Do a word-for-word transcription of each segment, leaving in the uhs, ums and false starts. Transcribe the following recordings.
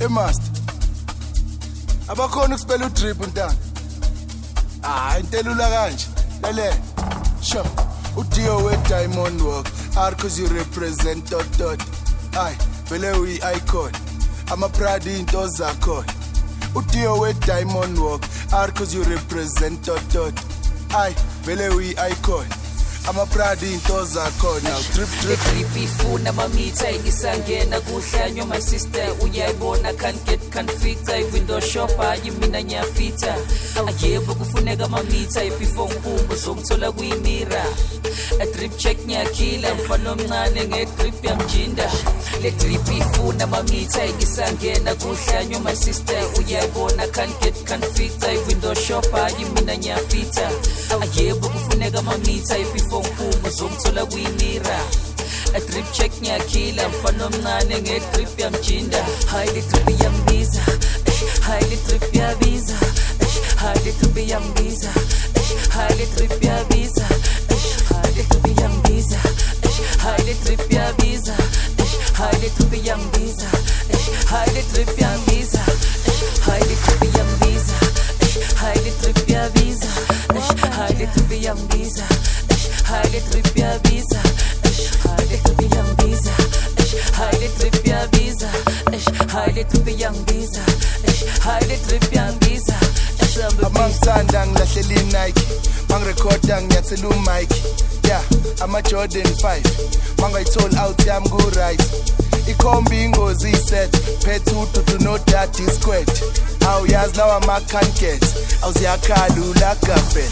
master abakhona ukuspela udrip ntanga ah intelula kanje lele sho uDio we Diamond Walk R cause you represent dot dot ay vele uyi icon ama proud into zakho uDio we Diamond Walk R cause you represent dot dot ay vele uyi icon ama proud into zakho now trip trip trip ifuna mamitha ingisangena kuhlanyo my sister uyayibona can't get config window shopper yimina nyafita ayebo kufuneka mamitha before ngumbo somthola kuyimira a trip check nyakhila mfana omncane ngetrip yamjinda le trip ifuna mamitha ingisangena kuhlanyo my sister uyayibona can't get config window shopper yimina nyafita ayebo kufuneka mamitha before ngumbo somthola kuyimira a trip check nyakhila mfana omncane ngetrip yamjinda highly trip yambiza highly trip yabiza highly trip yambiza highly trip yabiza highly trip yambiza highly trip yabiza highly trip yambiza highly trip yambiza highly trip yambiza highly trip yabiza highly trip yambiza highly trip yabiza highly trip yambiza highly trip yabiza highly trip yambiza highly trip yambiza amangithanda ngilahlela iNike mangirecorda ngiyathela uMike yeah ama Jordan five mangayithola out yami ku right ikhombi ingozi iset phethu to no daddy squad aw yazi lawa ma can get awuziyakhalula gafet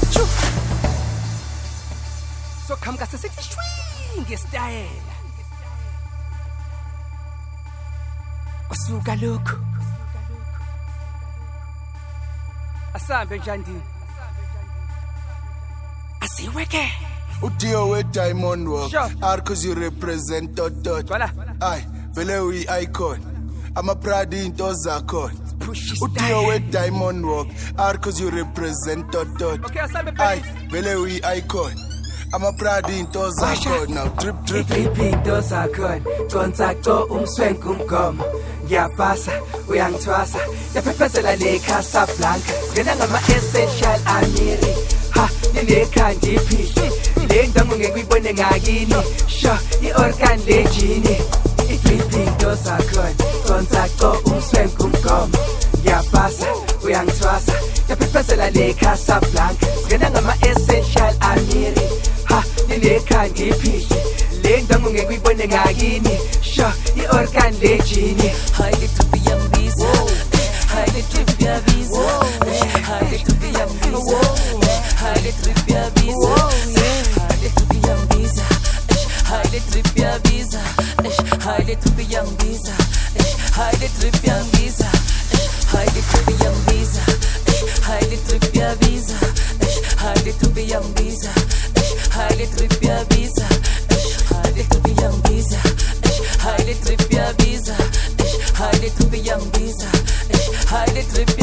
so khamka sesithi swing style kwasuka lokho asambe njani asiweke uDio we Diamond Walk R cause you represent dot dot ay vele uyi icon ama proud into zakho uDio we Diamond Walk R cause you represent dot dot ay vele uyi icon ama proud into zakho now drip drip drip into zakho kontakto umswengu umgomo ngiyapasa uyangithwasa yaphephezela le Casablanca ngena ngama essential amiri ha nile khandi phihle le ndango ngekuyibone ngakini sho iorgan legini idrip into zakho kontakto umswengu umgomo ngiyapasa uyangithwasa yaphephezela le Casablanca ngena ngama essential amiri ha nile khandi phihle le ndango ngekuyibone ngakini sho iorgan legini highly trip yambiza highly trip yabiza highly trip yambiza highly trip yabiza highly trip yambiza highly trip yabiza highly trip yambiza highly trip yambiza highly trip yambiza highly trip yabiza highly trip yambiza highly trip yabiza highly trip yambiza highly trip yabiza highly trip yambiza highly trip